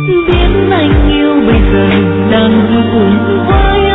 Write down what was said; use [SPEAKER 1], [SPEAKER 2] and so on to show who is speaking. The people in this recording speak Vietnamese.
[SPEAKER 1] biết anh yêu bây giờ đang vui cùng với